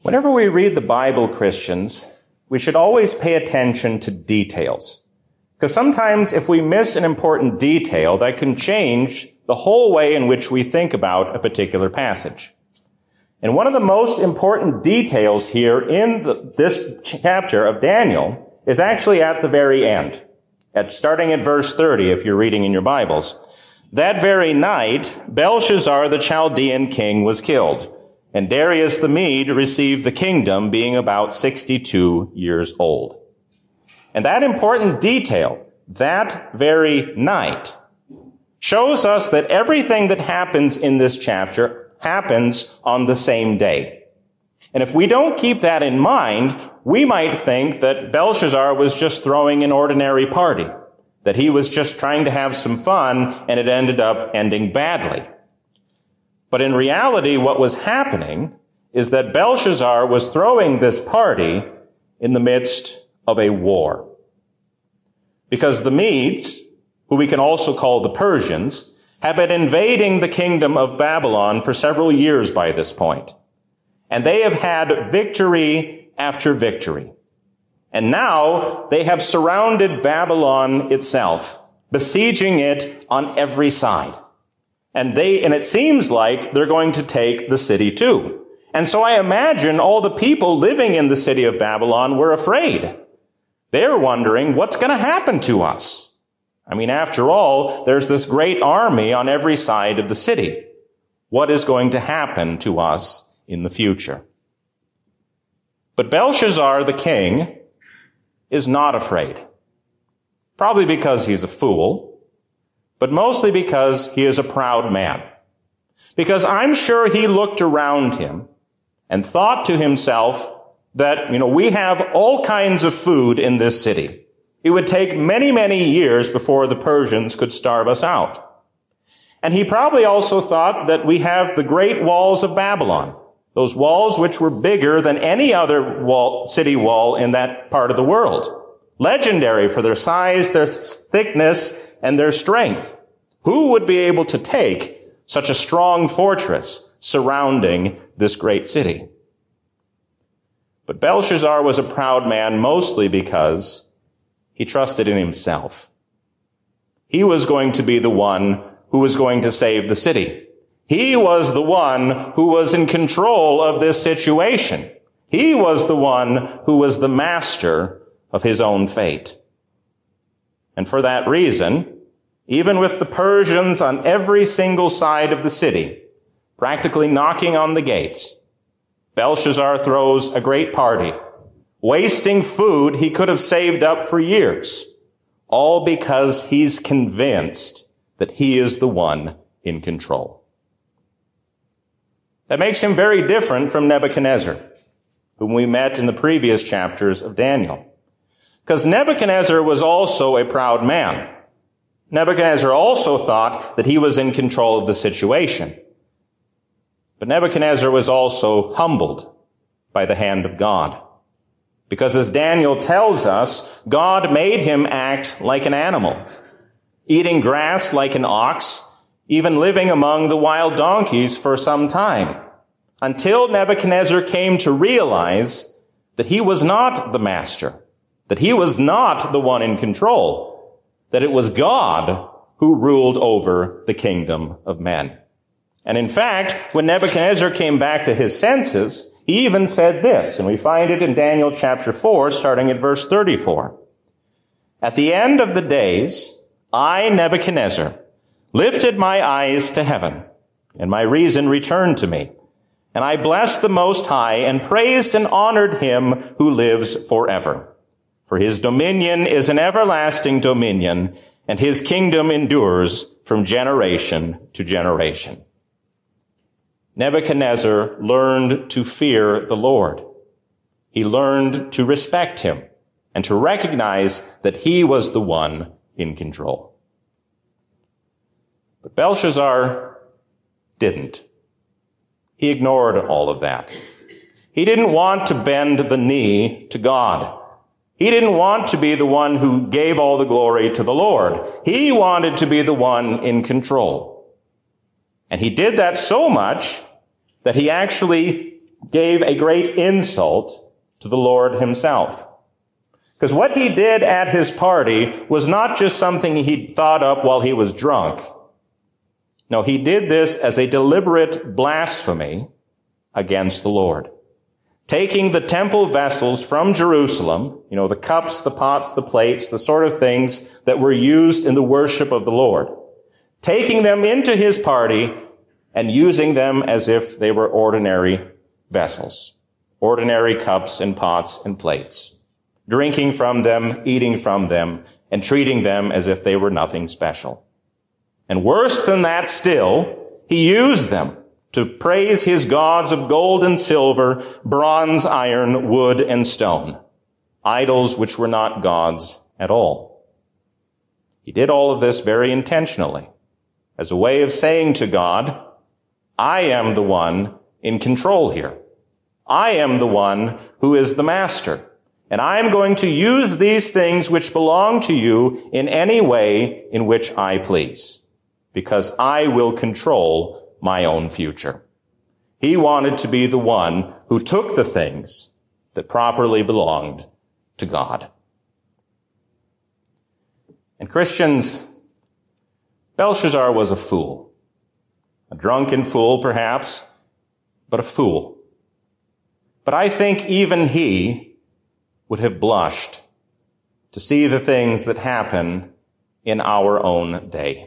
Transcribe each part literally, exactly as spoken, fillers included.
Whenever we read the Bible, Christians, we should always pay attention to details. Because sometimes if we miss an important detail, that can change the whole way in which we think about a particular passage. And one of the most important details here in the, this chapter of Daniel is actually at the very end, at starting at verse thirty, if you're reading in your Bibles. That very night, Belshazzar the Chaldean king was killed, and Darius the Mede received the kingdom, being about sixty-two years old. And that important detail, that very night, shows us that everything that happens in this chapter happens on the same day. And if we don't keep that in mind, we might think that Belshazzar was just throwing an ordinary party, that he was just trying to have some fun, and it ended up ending badly. But in reality, what was happening is that Belshazzar was throwing this party in the midst of a war. Because the Medes, who we can also call the Persians, have been invading the kingdom of Babylon for several years by this point. And they have had victory after victory. And now they have surrounded Babylon itself, besieging it on every side. And they, and it seems like they're going to take the city too. And so I imagine all the people living in the city of Babylon were afraid. They're wondering, what's going to happen to us? I mean, after all, there's this great army on every side of the city. What is going to happen to us in the future? But Belshazzar, the king, is not afraid. Probably because he's a fool, but mostly because he is a proud man. Because I'm sure he looked around him and thought to himself that, you know, we have all kinds of food in this city. It would take many, many years before the Persians could starve us out. And he probably also thought that we have the great walls of Babylon, those walls which were bigger than any other wall, city wall in that part of the world. Legendary for their size, their thickness, and their strength. Who would be able to take such a strong fortress surrounding this great city? But Belshazzar was a proud man mostly because he trusted in himself. He was going to be the one who was going to save the city. He was the one who was in control of this situation. He was the one who was the master of his own fate. And for that reason, even with the Persians on every single side of the city, practically knocking on the gates, Belshazzar throws a great party, wasting food he could have saved up for years, all because he's convinced that he is the one in control. That makes him very different from Nebuchadnezzar, whom we met in the previous chapters of Daniel. Because Nebuchadnezzar was also a proud man. Nebuchadnezzar also thought that he was in control of the situation. But Nebuchadnezzar was also humbled by the hand of God. Because as Daniel tells us, God made him act like an animal, eating grass like an ox, even living among the wild donkeys for some time, until Nebuchadnezzar came to realize that he was not the master, that he was not the one in control, that it was God who ruled over the kingdom of men. And in fact, when Nebuchadnezzar came back to his senses, he even said this, and we find it in Daniel chapter four, starting at verse thirty-four. At the end of the days, I, Nebuchadnezzar, lifted my eyes to heaven, and my reason returned to me. And I blessed the Most High and praised and honored him who lives forever. For his dominion is an everlasting dominion, and his kingdom endures from generation to generation. Nebuchadnezzar learned to fear the Lord. He learned to respect him and to recognize that he was the one in control. But Belshazzar didn't. He ignored all of that. He didn't want to bend the knee to God. He didn't want to be the one who gave all the glory to the Lord. He wanted to be the one in control. And he did that so much that he actually gave a great insult to the Lord himself. Because what he did at his party was not just something he'd thought up while he was drunk. No, he did this as a deliberate blasphemy against the Lord. Taking the temple vessels from Jerusalem, you know, the cups, the pots, the plates, the sort of things that were used in the worship of the Lord, taking them into his party and using them as if they were ordinary vessels, ordinary cups and pots and plates, drinking from them, eating from them, and treating them as if they were nothing special. And worse than that still, he used them to praise his gods of gold and silver, bronze, iron, wood, and stone, idols which were not gods at all. He did all of this very intentionally, as a way of saying to God, I am the one in control here. I am the one who is the master, and I am going to use these things which belong to you in any way in which I please, because I will control my own future. He wanted to be the one who took the things that properly belonged to God. And Christians, Belshazzar was a fool. A drunken fool, perhaps, but a fool. But I think even he would have blushed to see the things that happen in our own day.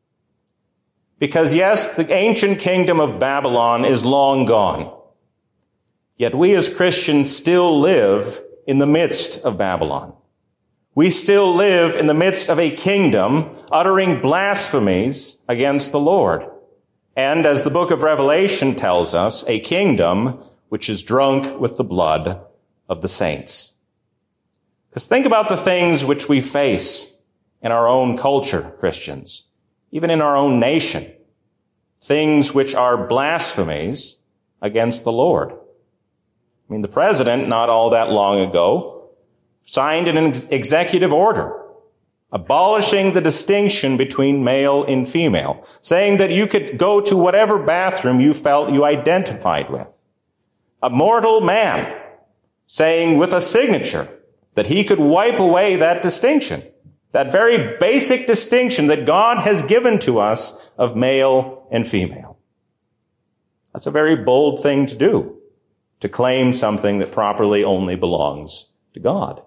Because yes, the ancient kingdom of Babylon is long gone. Yet we as Christians still live in the midst of Babylon. We still live in the midst of a kingdom uttering blasphemies against the Lord. And as the book of Revelation tells us, a kingdom which is drunk with the blood of the saints. Because think about the things which we face in our own culture, Christians. Even in our own nation, things which are blasphemies against the Lord. I mean, the president, not all that long ago, signed an ex- executive order abolishing the distinction between male and female, saying that you could go to whatever bathroom you felt you identified with. A mortal man saying with a signature that he could wipe away that distinction. That very basic distinction that God has given to us of male and female. That's a very bold thing to do, to claim something that properly only belongs to God.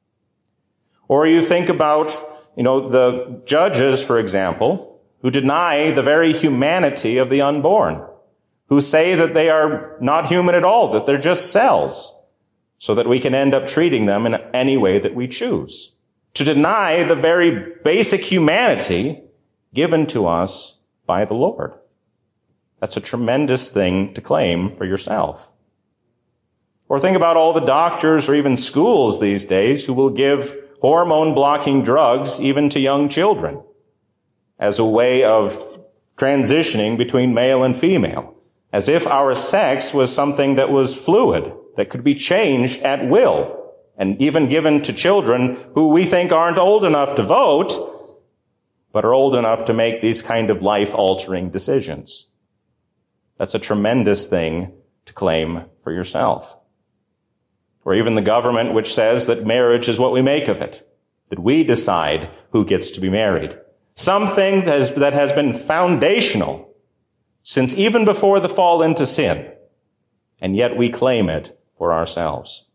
Or you think about, you know, the judges, for example, who deny the very humanity of the unborn, who say that they are not human at all, that they're just cells, so that we can end up treating them in any way that we choose. To deny the very basic humanity given to us by the Lord. That's a tremendous thing to claim for yourself. Or think about all the doctors or even schools these days who will give hormone-blocking drugs even to young children as a way of transitioning between male and female, as if our sex was something that was fluid, that could be changed at will. And even given to children who we think aren't old enough to vote, but are old enough to make these kind of life-altering decisions. That's a tremendous thing to claim for yourself. Or even the government which says that marriage is what we make of it, that we decide who gets to be married. Something that has, that has been foundational since even before the fall into sin, and yet we claim it for ourselves.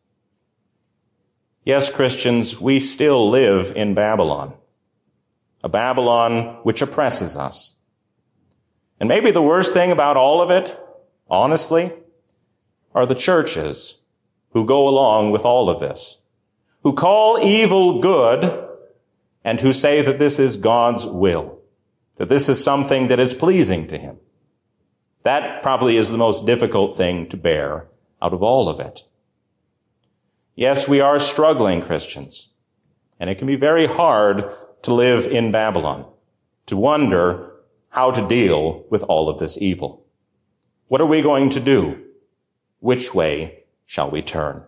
Yes, Christians, we still live in Babylon, a Babylon which oppresses us. And maybe the worst thing about all of it, honestly, are the churches who go along with all of this, who call evil good and who say that this is God's will, that this is something that is pleasing to him. That probably is the most difficult thing to bear out of all of it. Yes, we are struggling, Christians, and it can be very hard to live in Babylon, to wonder how to deal with all of this evil. What are we going to do? Which way shall we turn?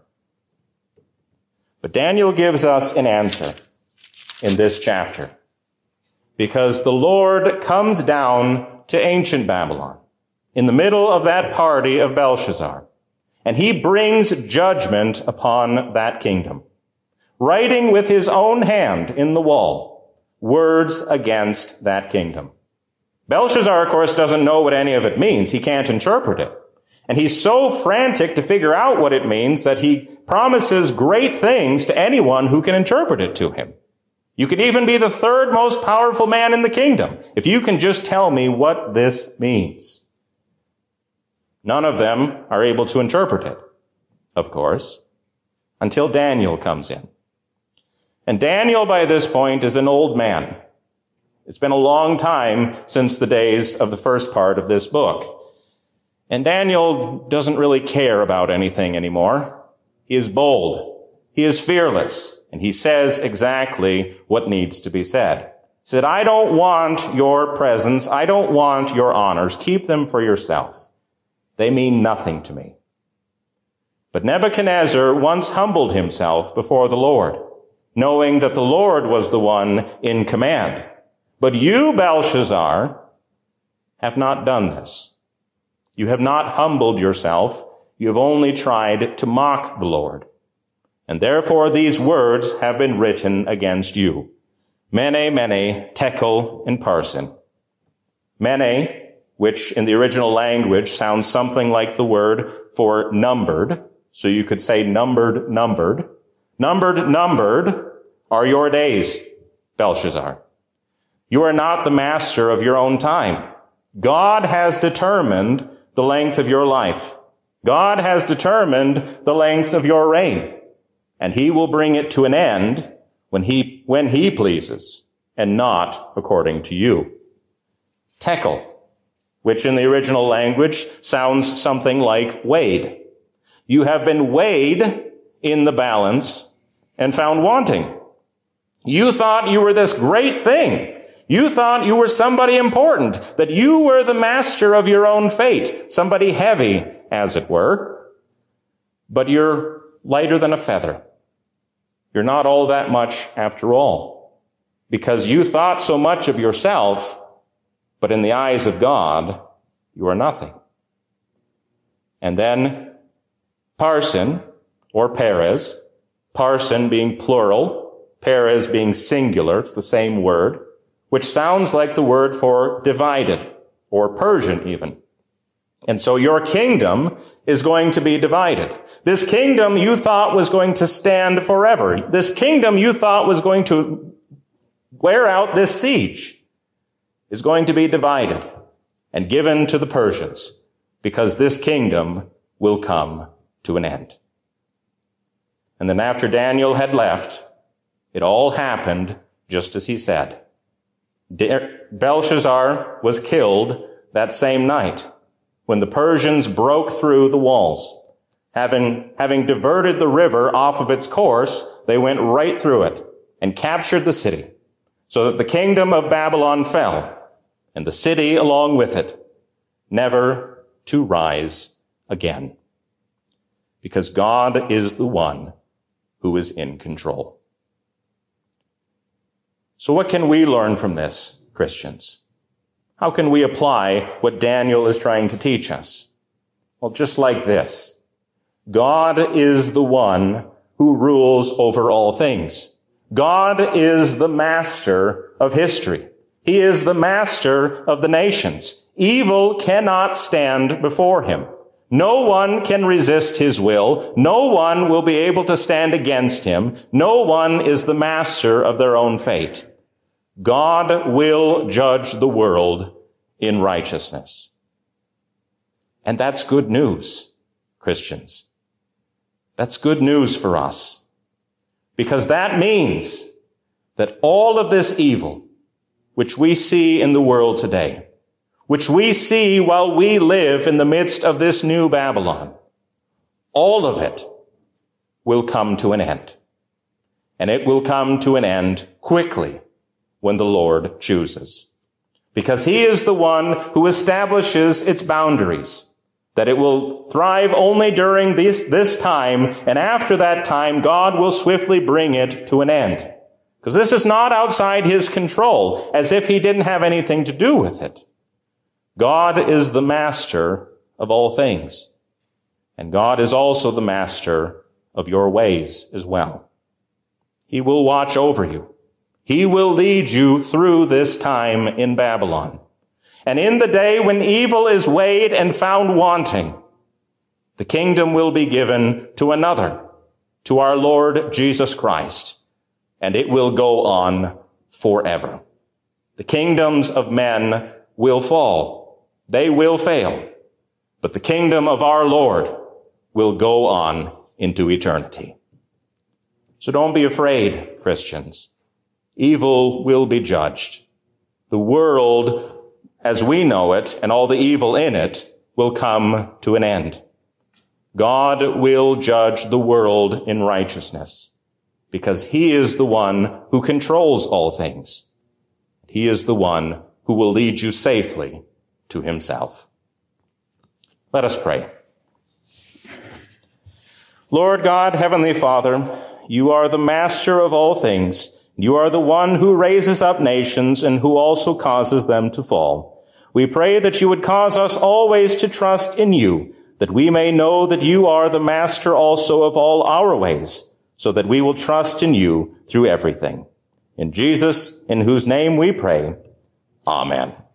But Daniel gives us an answer in this chapter, because the Lord comes down to ancient Babylon in the middle of that party of Belshazzar. and he brings judgment upon that kingdom, writing with his own hand in the wall words against that kingdom. Belshazzar, of course, doesn't know what any of it means. He can't interpret it. And he's so frantic to figure out what it means that he promises great things to anyone who can interpret it to him. You could even be the third most powerful man in the kingdom if you can just tell me what this means. None of them are able to interpret it, of course, until Daniel comes in. And Daniel, by this point, is an old man. It's been a long time since the days of the first part of this book. And Daniel doesn't really care about anything anymore. He is bold. He is fearless. And he says exactly what needs to be said. He said, I don't want your presents. I don't want your honors. Keep them for yourself. They mean nothing to me. But Nebuchadnezzar once humbled himself before the Lord, knowing that the Lord was the one in command. But you, Belshazzar, have not done this. You have not humbled yourself. You have only tried to mock the Lord. And therefore these words have been written against you. Mene, mene, tekel, and parsin. Mene, which in the original language sounds something like the word for numbered. So you could say numbered, numbered. Numbered, numbered are your days, Belshazzar. You are not the master of your own time. God has determined the length of your life. God has determined the length of your reign. And he will bring it to an end when he, when he pleases, and not according to you. Tekel, which in the original language sounds something like weighed. You have been weighed in the balance and found wanting. You thought you were this great thing. You thought you were somebody important, that you were the master of your own fate, somebody heavy, as it were. But you're lighter than a feather. You're not all that much after all, because you thought so much of yourself, but in the eyes of God, you are nothing. And then Parsin, or Perez, Parsin being plural, Perez being singular, it's the same word, which sounds like the word for divided, or Persian even. And so your kingdom is going to be divided. This kingdom you thought was going to stand forever. This kingdom you thought was going to wear out this siege is going to be divided and given to the Persians, because this kingdom will come to an end. And then after Daniel had left, it all happened just as he said. Belshazzar was killed that same night when the Persians broke through the walls. Having, having diverted the river off of its course, they went right through it and captured the city, so that the kingdom of Babylon fell, and the city along with it, never to rise again. Because God is the one who is in control. So what can we learn from this, Christians? How can we apply what Daniel is trying to teach us? Well, just like this. God is the one who rules over all things. God is the master of history. He is the master of the nations. Evil cannot stand before him. No one can resist his will. No one will be able to stand against him. No one is the master of their own fate. God will judge the world in righteousness. And that's good news, Christians. That's good news for us. Because that means that all of this evil, which we see in the world today, which we see while we live in the midst of this new Babylon, all of it will come to an end. And it will come to an end quickly when the Lord chooses. Because he is the one who establishes its boundaries, that it will thrive only during this, this time, and after that time, God will swiftly bring it to an end. Because this is not outside his control, as if he didn't have anything to do with it. God is the master of all things. And God is also the master of your ways as well. He will watch over you. He will lead you through this time in Babylon. And in the day when evil is weighed and found wanting, the kingdom will be given to another, to our Lord Jesus Christ, and it will go on forever. The kingdoms of men will fall. They will fail. But the kingdom of our Lord will go on into eternity. So don't be afraid, Christians. Evil will be judged. The world, as we know it, and all the evil in it, will come to an end. God will judge the world in righteousness, because he is the one who controls all things. He is the one who will lead you safely to himself. Let us pray. Lord God, Heavenly Father, you are the master of all things. You are the one who raises up nations and who also causes them to fall. We pray that you would cause us always to trust in you, that we may know that you are the master also of all our ways, so that we will trust in you through everything. In Jesus, in whose name we pray, Amen.